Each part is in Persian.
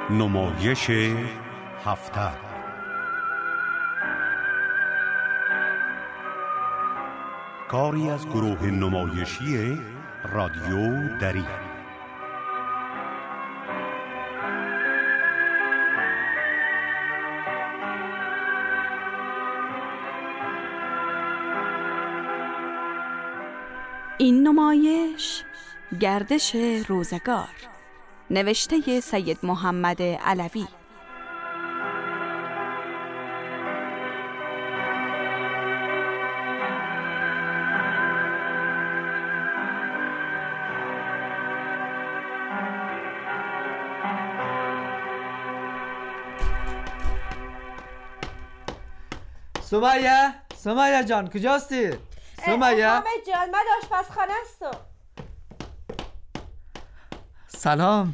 نمایش هفته. کاری از گروه نمایشی رادیو دری. این نمایش گردش روزگار، نوشته سید محمد علوی. سمیه جان کجاستی؟ سمیه حامد جان، من آشپزخانه هستم. سلام.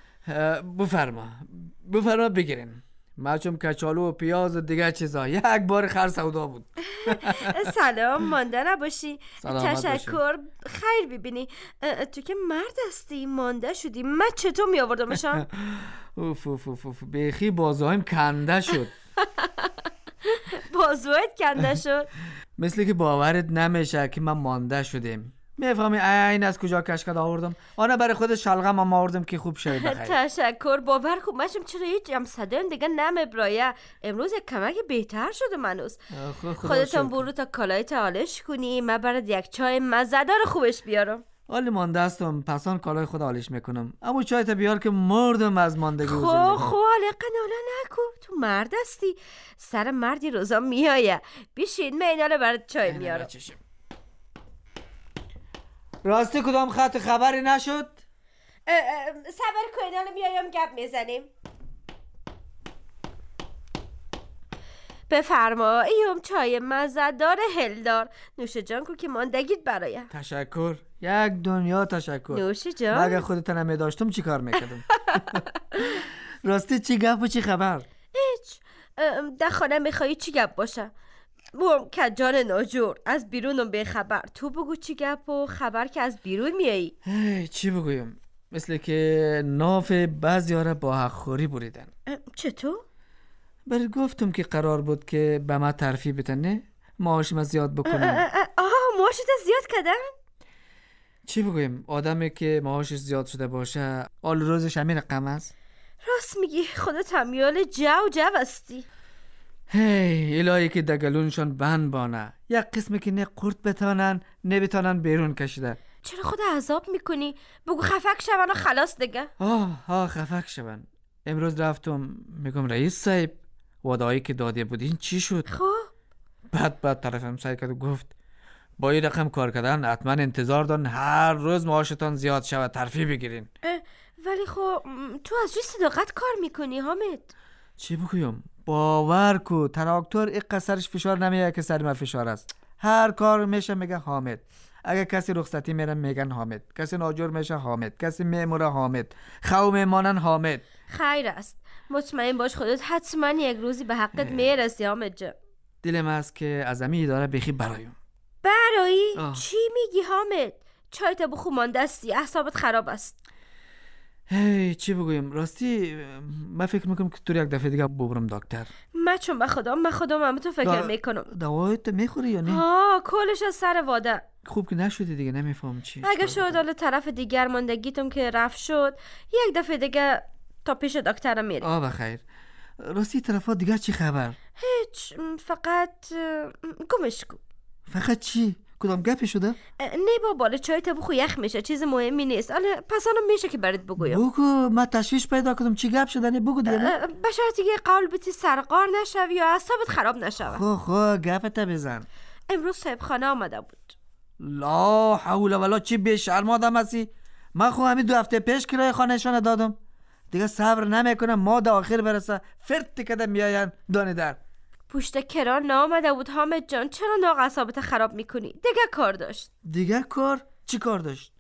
بفرما بگیریم. مچم کچالو و پیاز و دیگه چیزا یک بار خر سودا بود. سلام، مانده نباشی. تشکر. خیر ببینی تو که مرد هستی مانده شدی، من چطور می آوردمشم؟ اوف بیخی بازوهایم کنده شد. بازویت کنده شد؟ مثل که باورت نمیشه که من مانده شدیم. میفهمی این از کجا کشکد آوردم؟ آنها برای خود شلغم هم آوردم که خوب شد. بخیر. تشکر. باور خوب مشم چرا هیچ جمسدن دیگه نمیبرایه. امروز کمک بهتر شده منوز. خودتان برو تا کالایت آلش کنی، من برات یک چای مزه‌دار خوبش بیارم. حالی مانده هستم، پسان کالای خود آلش میکنم. اما چای تا بیار که مردم از ماندگی. خو حالا قناله نکو، تو مرد هستی، سر مردی روزا میایه. بیشین من ایناله برات چای میارم. راستی کدام خط خبری نشد؟ صبر کن ایناله میایم گپ میزنیم. بفرما، ایوم چای مزه‌دار هلدار. نوش جان کو که ماندگیت برایم. تشکر، یک دنیا تشکر. نوش جان. مگه خودت نمی داشتم چی کار میکردم؟ راستی چی گپ و چی خبر؟ هیچ. در خانه میخوایی چی گپ باشه؟ برم کجان ناجور، از بیرونم به خبر. تو بگو چی گپ و خبر که از بیرون میایی. چی بگویم؟ مثل که ناف بعضی‌ها با حق خوری بریدن. چطور؟ برای گفتم که قرار بود که به ما ترفیع بتنه، معاشم زیاد بکنم. معاشت زیاد کردن؟ چی بگویم؟ آدمی که معاشش زیاد شده باشه آل روزش همین رقم است. راست میگی، خودت همیال جو هستی. الهی که دگلونشان بند بانه، یک قسمی که نه قرد بتانن نه بتانن بیرون کشیده. چرا خود عذاب میکنی؟ بگو خفک شون و خلاص دیگه. خفک شون. امروز رفتم میگم رئیس صاحب وعده‌ای که داده بودین چی شد؟ بعد طرفم سعی کرد و گفت با این رقم کار کردن حتما انتظار دارن هر روز معاشتان زیاد شود ترفیع بگیرین. ولی خب تو از روی صداقت کار میکنی حامد. چی بگویم؟ باور کو تراکتور یک سرش فشار نمیگه که سر من فشار است. هر کار میشه میگه حامد. اگه کسی رخصتی میره میگن حامد، کسی ناجور میشه حامد، کسی میموره حامد، خو میمانن حامد. خیر است، مطمئن باش خودت حتما یک روزی به حقت میرسی حامد جان. دلم است که از امی اداره بخی برایم. برایی؟ چی میگی حامد؟ چای تا بخو ماندستی، اعصابت خراب است. چی بگویم؟ راستی من فکر میکنم که تو یک دفعه دیگه ببرم دکتر. من چون به خودم هم تو فکر میکنم. دوایت میخوری یا نه؟ کلش از سر واده. خوب که نشدی دیگه، نمیفهم چی. اگه شد حالا طرف دیگر ماندگیتم که رفت شد، یک دفعه دیگه تا پیش دکترم میری. بخیر. راستی طرفا دیگر چی خبر؟ هیچ، فقط گمش کو. فقط چی؟ کدام گپی شده؟ نه بابا، چای تا بخو یخ میشه، چیز مهمی نیست. حالا پسانم میشه که برات بگویم. بگو، من تشویش پیدا کردم چی گپ شده. بگو دیگه. به شرطی که قلبت سرقار نشوی یا اعصابت خراب نشوه. خو گپت بزن. امروز صاحب خانه آمده بود. لا حول ولا چی به شرم آدم هستی. من خو همین 2 هفته پیش کرایه خانهشان دادم. دیگه صبر نمیکنم ما دا آخر برسه فرت کده میاین دانه در. پشت کران نامده بود حامد جان، چرا ناق اعصابت خراب میکنی؟ دیگه کار داشت. دیگه کار؟ چی کار داشت؟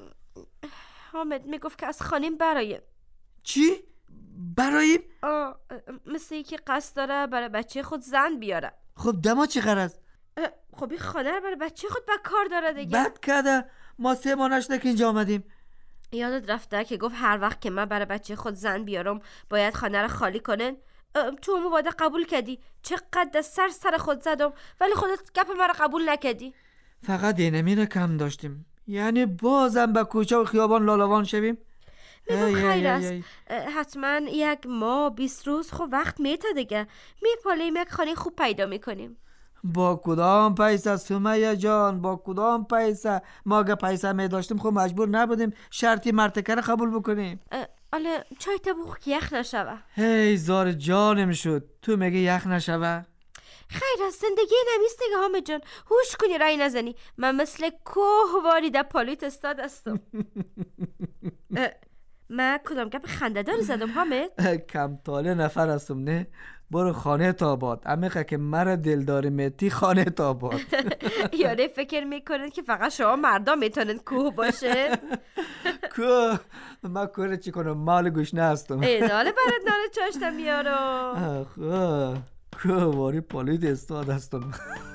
حامد میگفت که از خانیم برایم. چی؟ برایم؟ مثل ای که قصد داره برای بچه خود زن بیاره. خب دما چی غرض؟ خب این خانه رو برای بچه خود با کار داره دیگه. بد کرده، ما 3 ماه نشده که اینجا آمدیم. یادت رفته که گفت هر وقت که من برای بچه خود زن بیارم باید خانه رو خالی کنن؟ تو اون وعده قبول کردی. چقدر سر خود زدم ولی خودت گپ من رو قبول نکردی. فقط اینمی رو کم داشتیم، یعنی بازم به کوچه و خیابان لالاوان شویم. میگم خیر است. حتما یک ماه 20 روز خب وقت میته دیگه. میپالیم یک خانه خوب پیدا میکنیم. با کدام پیسه سمیه جان؟ با کدام پیسه؟ ما اگه پیسه میداشتیم خب مجبور نبودیم شرطی مرتکه رو قبول بکنیم. حالا چای تبوخ که یخ نشوه. هی زار جانم شد، تو میگه یخ نشوه؟ خیر از زندگی نمیست دیگه حامد جان. هوش کنی رای نزنی. من مثل کوه واری در پالیت استاد هستم. من کدام گپ خنده داری زدم حامد؟ کم تاله نفر هستم نه؟ برو خانه تاباد. امیقه که مرا دلداری میتی خانه تاباد. یاره فکر میکنن که فقط شما مردم میتونن کوه باشه؟ کوه؟ من کوه چی کنم؟ مال گوشنه هستم. ناله برات ناله چاشتم میارم. کوه واری پالیت استاد هستم.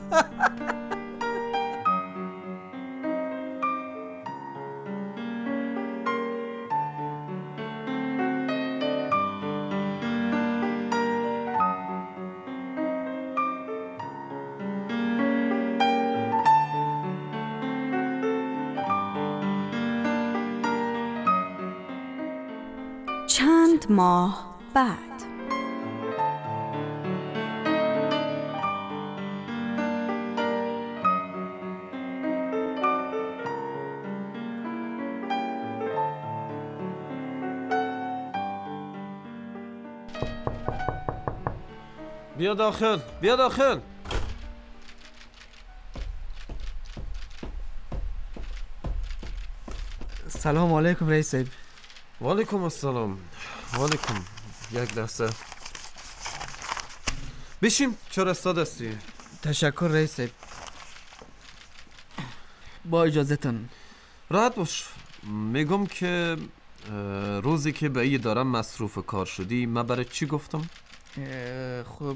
چند ماه بعد. بیا داخل، بیا داخل. سلام علیکم رئیس صاحب. و علیکم السلام. و علیکم. یک لحظه بشیم. چرا استاد هستی؟ تشکر رئیس صاحب. با اجازهتون. راحت باش. میگم که روزی که به ای دارم مصروف کار شدی من برای چی گفتم؟ خب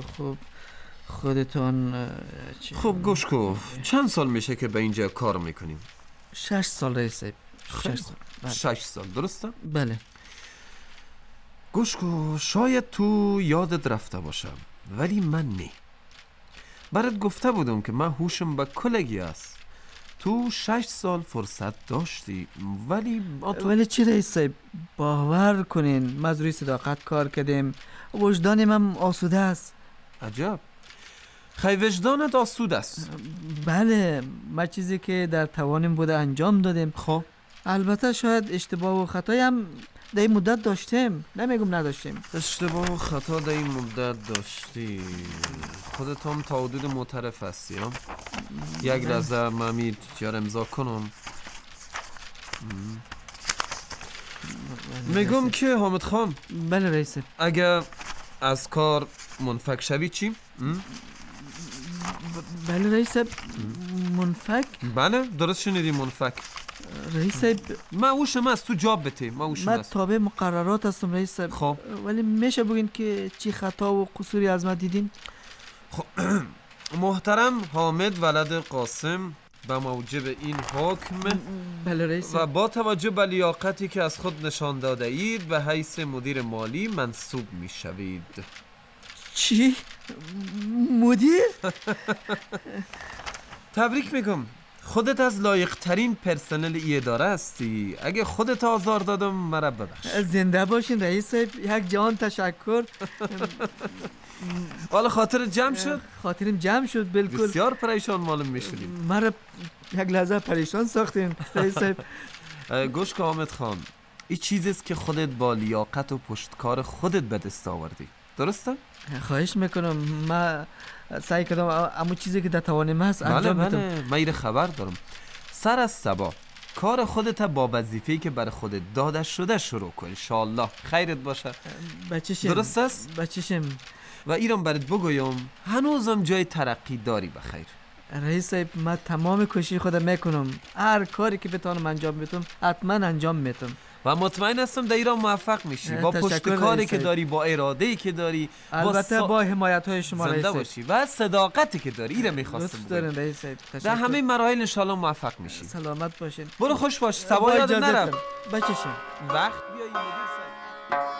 خودتون خب گوش کن. چند سال میشه که به اینجا کار میکنیم؟ 6 سال رئیس صاحب. 6 سال. 6 سال درسته؟ بله. گوش کن، شاید تو یادت رفته باشم ولی من نه. برات گفته بودم که من هوشم به کلگی است. تو 6 سال فرصت داشتی ولی چی رئیس صاحب؟ باور کنین ما از روی صداقت کار کردیم. وجدانم هم آسوده است. عجب. خی وجدانت آسوده است؟ بله، ما چیزی که در توانم بوده انجام دادیم. خب البته شاید اشتباه و خطایی هم در این مدت داشتیم، نمیگم نداشتیم. اشتباه و خطا در این مدت داشتی. خودت هم تا حدود معترف هستی هم؟ یک لحظه من جار امضا کنم. میگم که حامد خان. بله رئیس. اگر از کار منفک شوی چی؟ بله رئیس. منفک؟ بله درست شنیدی، منفک. رئیس من اوشم از تو جاب بته. من تابع مقررات هستم رئیس. خب ولی میشه بگین که چی خطا و قصوری از من دیدین؟ خب محترم حامد ولد قاسم به موجب این حکم بله رئیس. و با توجه به لیاقتی که از خود نشان داده اید به حیث مدیر مالی منصوب می شوید. چی؟ مدیر؟ تبریک میگم. خودت از لایق ترین پرسنل ای اداره هستی. اگه خودت آزار دادم مرا ببخش. زنده باشین رئیس صاحب. یک جهان تشکر. حالا خاطر جمع شد؟ خاطرم جمع شد بالکل. بسیار پریشان معلوم میشدیم. مرا یک لحظه پریشان ساختین رئیس صاحب. گوش کن حامد خان، این چیزیست که خودت با لیاقت و پشتکار خودت به دست آوردی. درسته؟ خواهش میکنم. من سعی کردم اما چیزی که در توانم هست انجام بدم. بله من ایره خبر دارم. سر از صبا کار خودت با وظیفه‌ای که برای خودت داده شده شروع کن. انشالله خیرت باشه. بچشم. درست است؟ بچشم. و ایران برات بگویم هنوزم جای ترقی داری بخیر. رئیس صاحب من تمام کوشش خودم میکنم. هر کاری که بتونم انجام بدم حتما انجام میدم. و مطمئن هستم در ایران موفق میشی با پشت کاری که داری، با اراده‌ای که داری، البته با حمایت‌های شما زنده رئیس باشی و صداقتی که داری. اینو می‌خواستم لطف دارین رئیس صاحب. در همه مراحل ان شاءالله موفق میشی. سلامت باشین. برو خوش باش. سبا یاد نرم. بچشین. وقت بیایی مدیر صاحب.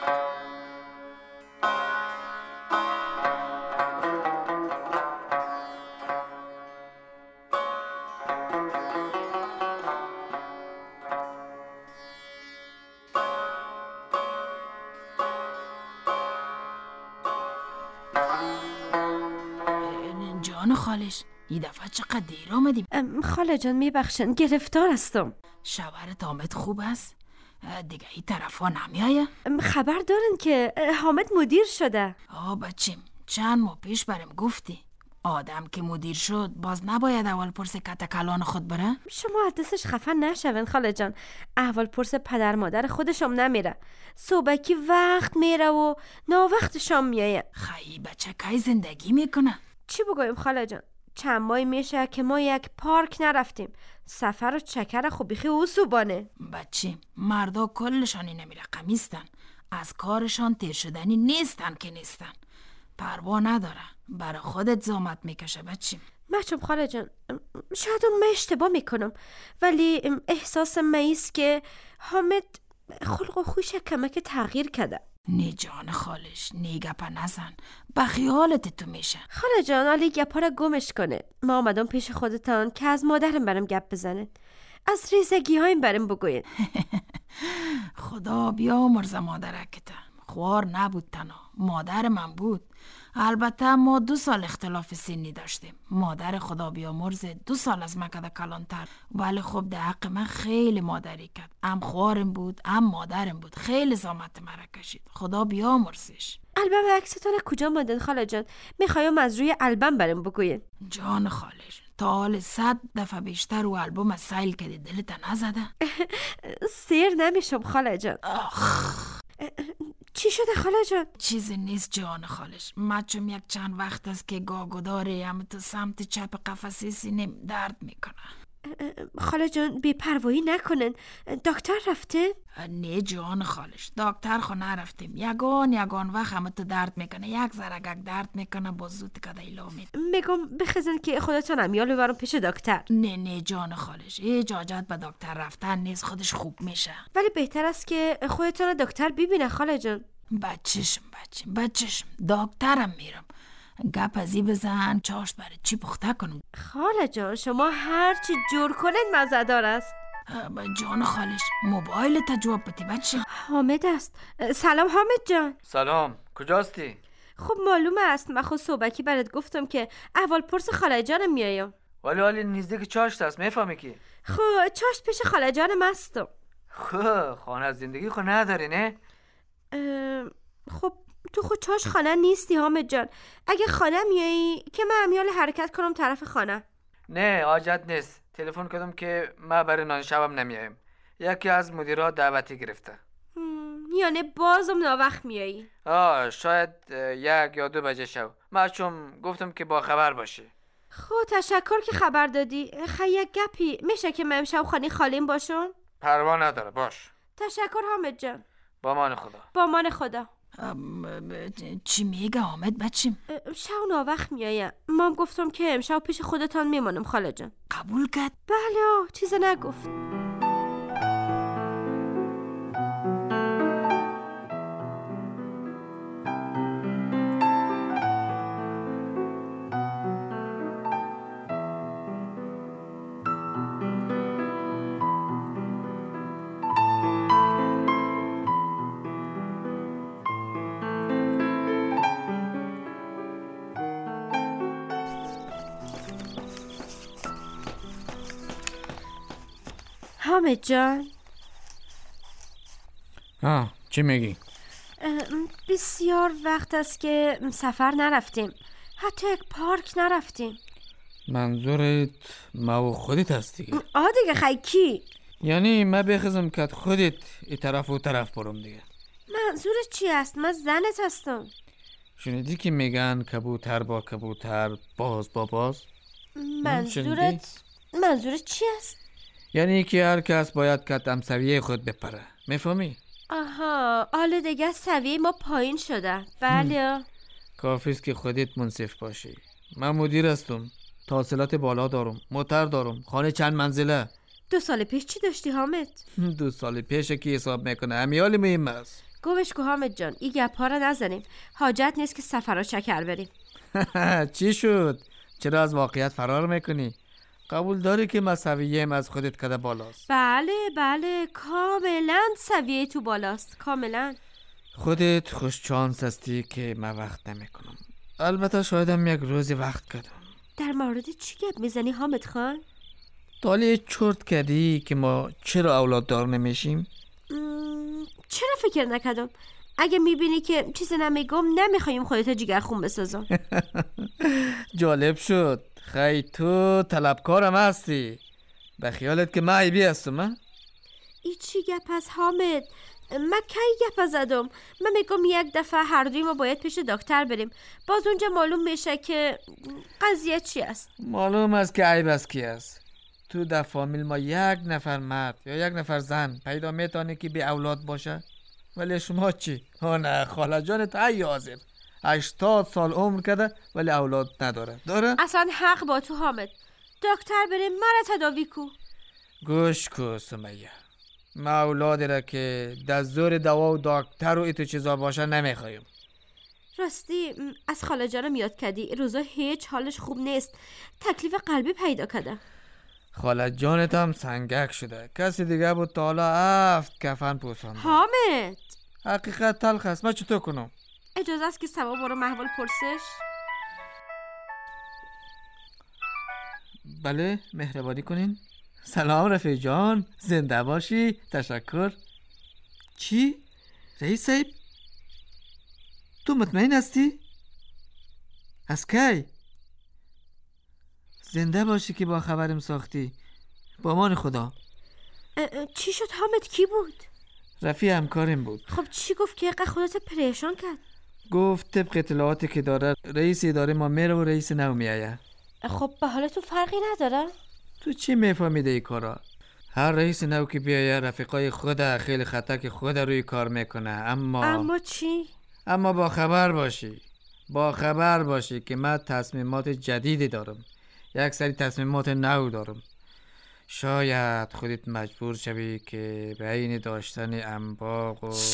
جان خالش این دفعه چقدر دیر آمدیم. خاله جان میبخشن، گرفتار هستم. شوهرت حامد خوب است؟ دیگه این طرفا نمیایه؟ خبر دارن که حامد مدیر شده. بچیم چند ماه پیش برم گفتی آدم که مدیر شد باز نباید اول پرس کت کلان خود بره؟ شما از دستش خفه نشون خاله جان. اول پرس پدر مادر خودشم نمیره. صبحکی وقت میره و ناوقت شام میایه. خیلی بچه کی زندگی میکنه؟ چی بگویم خاله جان؟ چند ماه میشه که ما یک پارک نرفتیم. سفر و چکر خوبیخی او سوبانه. بچه مردا کلشان اینمی رقمیستن. از کارشان تیر شدنی نیستن که نیستن. پروا نداره. برای خودت زحمت میکشه بچه. مچم خاله جان، شاید من اشتباه میکنم، ولی احساس میست که حامد خلق و خوش کمک تغییر کرده. نی جان خالش، نی گپا نزن. بخیالت تو میشه. خاله جان علی گپا را گمش کنه. ما آمدم پیش خودتان که از مادرم برم گپ بزنه، از ریزگی هایم برم بگوید. خدا بیامرزه مادرکتم. خوار نبود تنها، مادر من بود. البته ما 2 سال اختلاف سنی داشتیم. مادر خدا بیامرزه 2 سال از من کده کلانتر، ولی خب در حق من خیلی مادری کرد. هم خوارم بود هم مادرم بود. خیلی زحمت مرا کشید. خدا بیامرزش. البم عکستان کجا ماندن خاله جان؟ میخوایم از روی البم برم بگوید. جان خالش، تا حال 100 دفعه بیشتر رو البوم سیل کردی، دلت نزده؟ سیر نمیشم خاله جان. چی شده خاله جان؟ چیزی نیست جان خالش. مچم یک چند وقت است که گاگوداره هم تو سمت چپ قفسه سینم درد میکنه. خاله جان بی‌پروایی نکنن. دکتر رفته؟ نه جان خالش، دکتر خو نرفتیم. یگان وقت هم تو درد میکنه. یک ذره درد میکنه با زود کده ایلامید. میگم بخزن که خودتان امیال ببرم پیش دکتر. نه جان خالش، اجازت به دکتر رفتن نیست، خودش خوب میشه. ولی بهتر است که خودتان دکتر ببینه خاله جان. بچه‌شم دکترم میرم. گپ ازی بزن چاشت برای چی پخته کنم. خاله جان شما هر چی جور کنید مزه‌دار است. جان خالش موبایل تا جواب بدی بچه. حامد است. سلام حامد جان. سلام، کجاستی؟ خب معلومه است، من خود صبحکی برات گفتم که اول پرس خاله جانم میایم. ولی نزدیک چاشت است، میفهمی کی؟ خب چاشت پیش خاله جانم هستم. خب خانه از زندگی خود نداری نه؟ خب تو خود چاش خانه نیستی حامد جان. اگه خانه میایی که من امیال حرکت کنم طرف خانه. نه حاجت نیست. تلفن کردم که ما برای نان شبم نمیایم. یکی از مدیرها دعوتی گرفته. یعنی بازم ناوقت میایی؟ شاید 1 یا 2 بجه شب. من چون گفتم که با خبر باشی. خب تشکر که خبر دادی. خیلی گپی میشه که من امشب خانه خالیم باشم؟ پروا نداره، باش. تشکر حامد جان. با مان خدا. با مان خدا. چی میگه حامد بچیم؟ شب ناوقت میایم. مام گفتم که امشب پیش خودتان میمانم خاله جان. قبول کرد؟ بله چیز نگفت. حامد جان. چی میگی؟ بسیار وقت است که سفر نرفتیم، حتی یک پارک نرفتیم. منظورت ما و خودت هست دیگه؟ دیگه خیکی؟ یعنی ما بخزم که خودت ای طرف و طرف برم دیگه. منظورت چی است؟ من زنت هستم. شنیدی که میگن کبوتر با کبوتر، باز با باز؟ منظورت چی است؟ یعنی که هر کس باید که همسویه خود بپره. میفهمی؟ آها، حالا دیگه سویه ما پایین شده. بله. کافیست که خودت منصف باشی. من مدیر هستم، تحصیلات بالا دارم، موتر دارم، خانه چند منزله. 2 سال پیش چی داشتی حامد؟ 2 سال پیش که حساب میکنه امیال مهم است. گوش کو حامد جان، این گپا رو نزنیم. حاجت نیست که سفرها شکر بریم. چی شد؟ چرا از واقعیت فرار میکنی؟ قبول داری که من سویه‌ام از خودت کده بالاست؟ بله کاملا سویه تو بالاست، کاملا. خودت خوش چانس هستی که من وقت نمیکنم. البته شایدم یک روزی وقت کردم. در مورد چی گپ میزنی حامد خان؟ تالی چرت کردی که ما چرا اولاد دار نمیشیم؟ چرا فکر نکردم؟ اگه میبینی که چیزی نمیگم نمیخوایم خودت جگر خون بسازم. جالب شد. خیلی تو طلبکارم هستی. به خیالت که من عیبی هستم؟ ای چی گپ از حامد؟ من کی گپ زدم؟ من میگم یک دفعه هر دوی ما باید پیش دکتر بریم. باز اونجا معلوم میشه که قضیه چی است. معلوم است که عیب از کی است. تو در فامیل ما یک نفر مرد یا یک نفر زن پیدا میتونه که بی اولاد باشه. ولی شما چی؟ نه خاله جان تو ای حاضر 80 سال عمر کرده ولی اولاد نداره. داره؟ اصلا حق با تو حامد. دکتر بریم مرا تداوی کو. گوش کو سمیه. ما اولادی را که در زور دوا و دکتر و ایتو چیزا باشه نمیخوایم. راستی از خاله جانم یاد کردی روزا هیچ حالش خوب نیست. تکلیف قلبی پیدا کرده. خاله جانت هم سنگک شده. کسی دیگه بود تا حالا 7 کفن پوسانده. حامد حقیقت تلخ است. من چطور کنم؟ اجازه است که سبا برو محول پرسش؟ بله مهربانی کنین. سلام رفیق جان، زنده باشی. تشکر. چی؟ رئیس صاحب تو مطمئن هستی؟ از کی؟ زنده باشی که با خبرم ساختی. با امان خدا. چی شد حامد؟ کی بود؟ رفیق همکارم بود. خب چی گفت که اینقدر خودت پریشان کرد؟ گفت طبق اطلاعاتی که داره رئیس اداره ما میره و رئیس نو میایه. خب به حال تو فرقی نداره؟ تو چی میفهمیده ای کارا؟ هر رئیس نو که بیایه رفیقای خود خیلی خطک خود روی کار میکنه. اما چی؟ اما با خبر باشی که من تصمیمات جدیدی دارم. یک سری تصمیمات نو دارم. شاید خودت مجبور شوی که بین داشتن انباغ و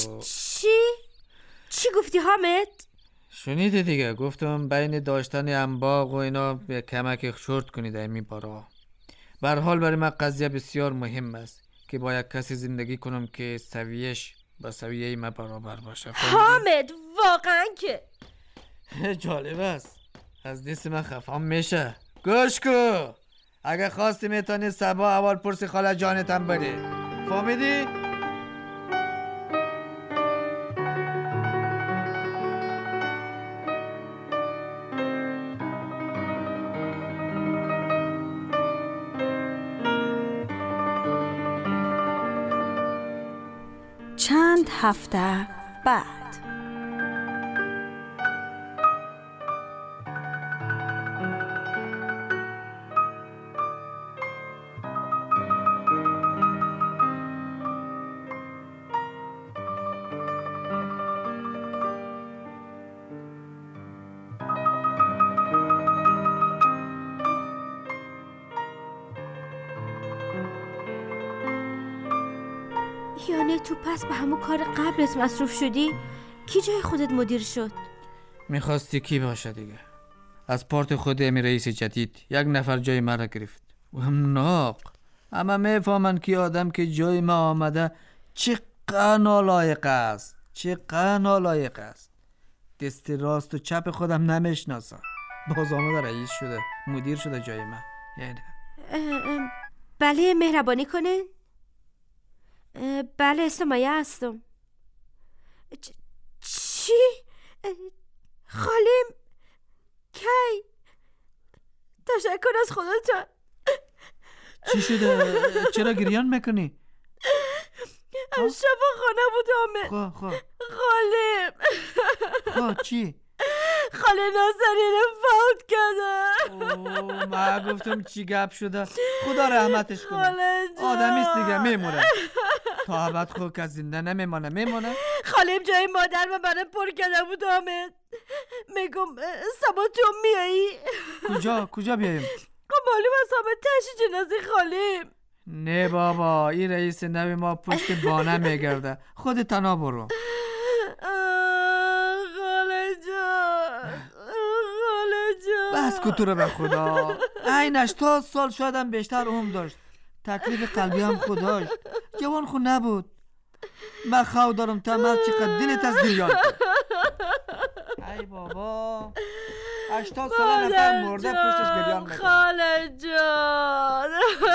چی گفتی حامد؟ شنیدی دیگه. گفتم بین داشتن انباغ و اینا به کمک شورت کنید این بارا. به هر حال برای من قضیه بسیار مهم است که با یک کسی زندگی کنم که سویه‌اش با سویه من برابر باشه. حامد واقعا که جالب است. از دست من خفام میشه. گوش کو. اگه خواستی میتونی صبح اول پرسی خاله جانتم بری. فهمیدی؟ چند هفته بعد یعنی تو پس به همون کار قبلت مصروف شدی؟ کی جای خودت مدیر شد؟ میخواستی کی باشه دیگه؟ از پارت خود امی رئیس جدید یک نفر جای مرا گرفت و هم ناق. اما میفهمن که آدم که جای ما آمده چقدر نالایق است. دست راست و چپ خودم نمیشناسم. باز آمده رئیس شده، مدیر شده جای من. یعنی بله مهربانی کنه. بله سمیه هستم. چی؟ خالیم کی؟ تشکر از خودتان. چی شده؟ چرا گریان میکنی؟ شفا خانه بود آمه. خالیم چی؟ خاله ناصرین فوت کرده. من گفتم چی گپ شده. خدا رحمتش کنه. آدمیست دیگه میمونه. تا ابد خود که زنده میمونه. خالیم جای مادر و برای پر کرده بود حامد. میگم سبا تو میایی؟ کجا بیاییم؟ معلوم است حامد تشی جنازه خالیم. نه بابا، این رئیس نوی ما پشت بانه میگرده. خود تنها برو. خاله جان. بس که تو رو به خدا. این 80 سال شدم بیشتر عمر داشت. تکلیف قلبی هم خود داشت. جوان خود نبود. من خواهد دارم تا مرد چقدر دلت از گریان کرد. ای بابا 80 سال نفر مرده پشتش گریان میکنه. خاله جان.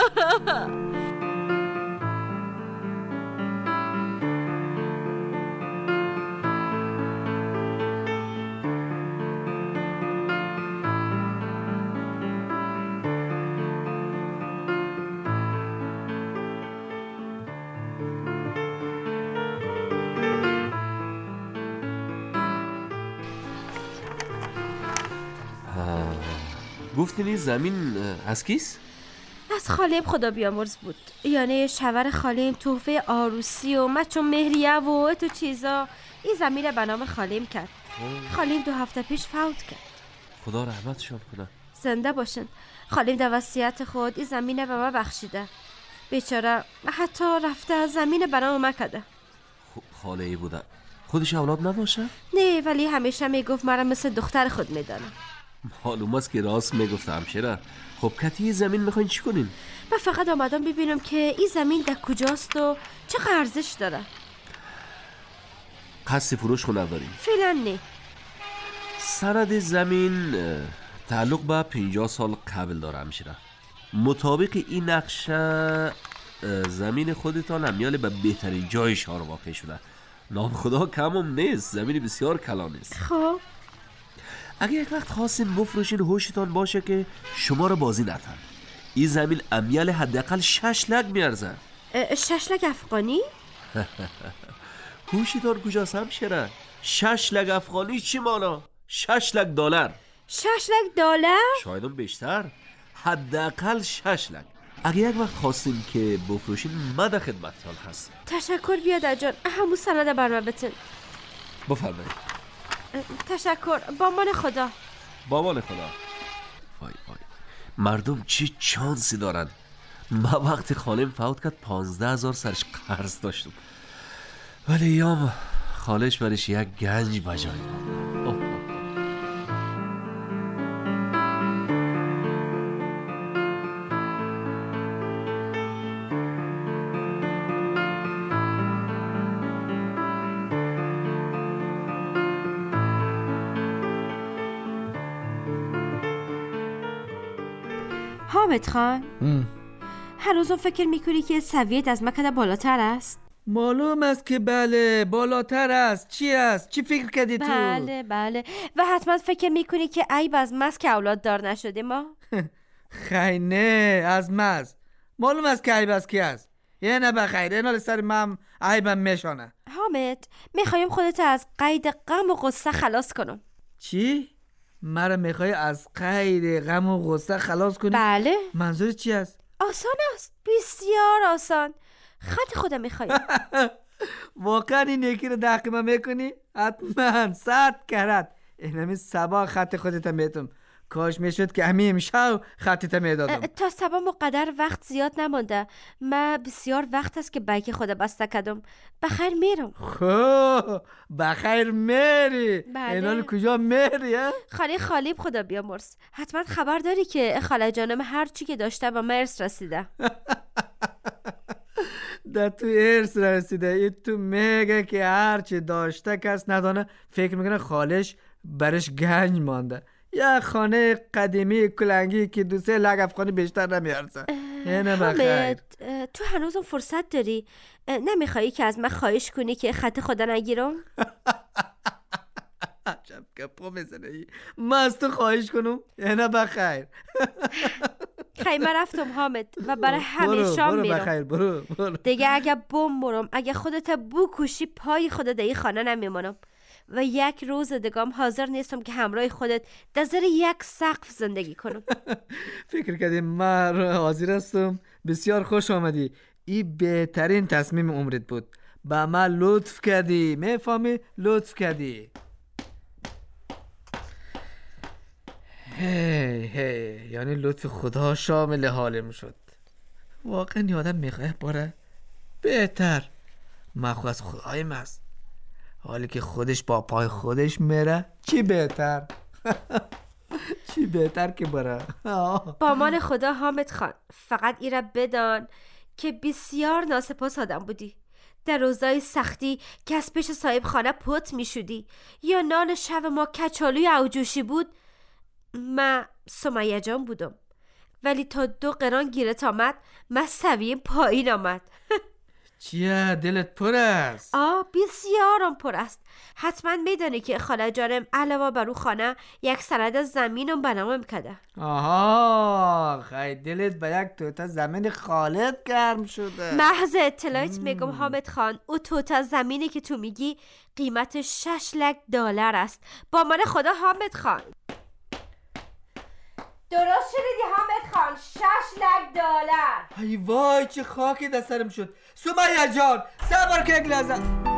گفتین این زمین از کیست؟ از خالیم خدا بیامرز بود. یعنی شوهر خالیم تحفه عروسی و مچ و مهریه و تو چیزا این زمین به نام خالیم کرد. خالیم 2 هفته پیش فوت کرد. خدا رحمتشون کنه. زنده باشن. خالیم در وصیت خود این زمین به ما بخشیده. بیچاره حتی رفته از زمین به نام ما کرده. خاله ای بوده. خودش اولاد نداشته؟ نه، ولی همیشه میگفت مرا مثل دختر خود میدانه. معلوم است که راست میگفت همشیره. خب کتی زمین میخواین چی کنین؟ من فقط آمدم ببینم که این زمین در کجاست و چه ارزش داره. قصد فروش خود ندارین؟ فعلا نه. سند زمین تعلق به 50 سال قبل داره همشیره. مطابق این نقشه زمین خودتان امیال به بهترین جای شهر واقع شده. نام خدا کمم نیست. زمین بسیار کلان است. خب اگه یک وقت خواستین بفروشین هوشتان باشه که شما رو بازی نتن. این زمین امیال حداقل 6 لک میارزه. 6 لک افغانی؟ هوشتان کجاست همشیره؟ 6 لک افغانی چی مانا؟ 6 لک دلار. 6 لک دلار؟ شایدم بیشتر. حداقل 6 لک. اگه یک وقت خواستین که بفروشین من در خدمتتان هستم. تشکر بیادر جان. همون سند بر من بتن. بفرمایید. تشکر. با مان خدا. با مان خدا. وای مردم چی چانسی دارن. من وقتی خالم فوت کرد 15,000 سرش قرض داشتم، ولی یام خالش برش یک گنج بجای. حامد خان، هر روز فکر میکنی که سویت از مکده بالاتر است؟ معلوم است که بله، بالاتر است. چی است؟ چی فکر کردی تو؟ بله و حتما فکر میکنی که عیب از ماست که اولاد دار نشده ما؟ خیلی نه، از ماست. معلوم است که عیب از کی است. یه نه بخیر، اینا سر من عیبم میشانه. حامد، میخوایم خودت از قید غم و غصه خلاص کنم. چی؟ مرا میخوای از قید غم و غصه خلاص کنی؟ بله. منظور چی است؟ آسان است، بسیار آسان. خط خودم میخوایم. واقعا این یکی رو دقیقه میکنی؟ حتما 100 کرد. اینمی سبا خط خودت میتم. کاش میشد که همین امشب خطت میدادم. تا سبا مقدر وقت زیاد نمانده. من بسیار وقت است که بیک خود بسته کردم. بخیر میرم. خب بخیر میری؟ بله. اینال کجا میری؟ خالی خدا بیامرز. حتما خبر داری که خاله جانم هر چی که داشته با من ارث رسیده. در تو ارث رسیده. این تو میگه که هر چی داشته کس ندانه. فکر میکنه خالش برش گنج مانده. یا خانه قدیمی کلنگی که 2-3 لک افغانی بیشتر نمیارزه. اینه بخیر. تو هنوزم فرصت داری. نمیخوایی که از من خواهش کنی که خط خدا نگیرم؟ عجب گپا میزنه ای. من از تو خواهش کنم؟ اینه بخیر. خیمه رفتم حامد و برای همیشه میرم. بخیر برو. دیگه اگه بمرم، اگه خودت بکشی پای خودت در این خانه نمیمونم و یک روز دگام حاضر نیستم که همراه خودت در زیر یک سقف زندگی کنم. فکر کردیم من حاضر هستم. بسیار خوش آمدی. این بهترین تصمیم عمرت بود. با من لطف کردی، میفهمی؟ لطف کردی. هی یعنی لطف خدا شامل حالم شد. واقعا یادم میخواه باره بهتر مخواه از خدایم است. حالی که خودش با پای خودش میره چی بهتر. چی بهتر که بره. با مان خدا حامد خان، فقط ایره بدان که بسیار ناسپاس آدم بودی. در روزای سختی که از پیش صاحب خانه پت می شدی یا نان شب ما کچالوی اوجوشی بود، من سمیه جان بودم، ولی تا 2 قران گیرت آمد من سویه پایین آمد. چیه دلت پر است؟ بسیارم پر است. حتما میدانی که خاله جانم علاوه بر او خانه یک سند از زمینم بنامم کده. خیلی دلت به یک توتا زمین خالد گرم شده. محض اطلاعت میگم حامد خان، او توتا زمینی که تو میگی قیمت 6 لک دلار است. با من خدا حامد خان. درست شنیدی حامد خان، 6 لک دلار. ای وای چه خاکی در سرم شد. سمیه جان صبر که یک لحظه.